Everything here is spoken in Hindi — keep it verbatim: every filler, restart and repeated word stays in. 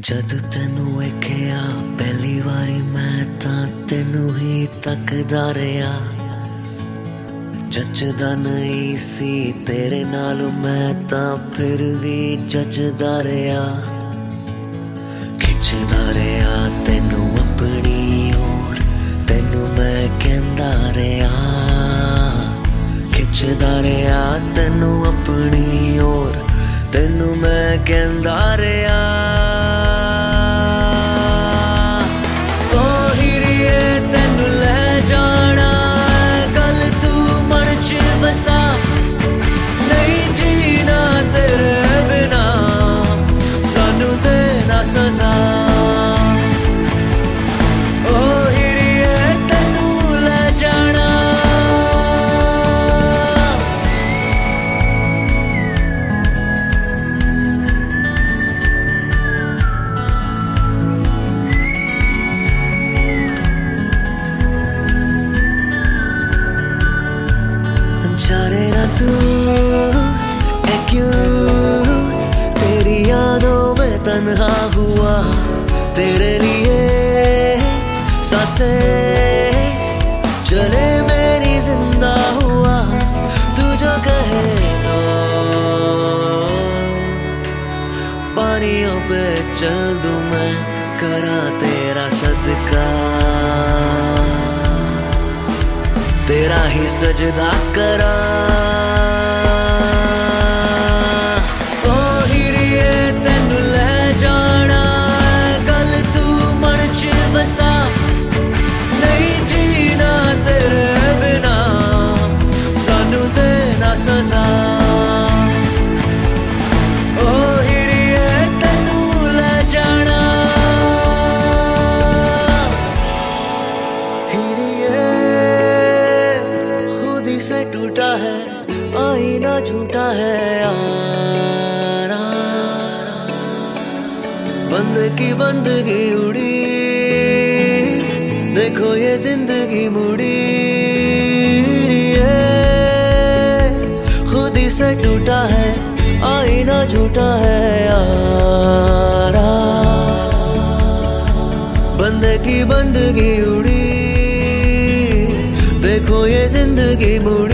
जद तेनू वेखिया पहली वारी मैं तां तेनू ही तकदा रहा। जचदा नहीं सी तेरे नाल मैं तां फिर भी जचदा रहा। खिचदा रहा तेनू अपनी ओर तेनू मैं कहंदा रहा। खिचदा रहा तेनू अपनी ओर तेनू मैं कहंदा रहा। जाने ना तू है क्यों तेरी यादों में तन्हा हुआ। तेरे लिए सांसें चले मेरी जिंदा हुआ। तू जो कहे तो पानियों पे चल दूं मैं करा तेरा सदका। तेरा ही सजदा करा। ओ हिरिये तेनू ले जाना कल तू मन च बसा। नहीं जीना तेरे बिना सानू देना सजा। ओ हिरिये तेनू ले जाना। हिरिये से टूटा है आईना झूठा है यारा। बंद की बंदगी उड़ी देखो ये जिंदगी मुड़ी। ये खुद ही से टूटा है आईना झूठा है यारा। बंद की बंदगी उड़ी देखो ये जिंदगी मुड़ी।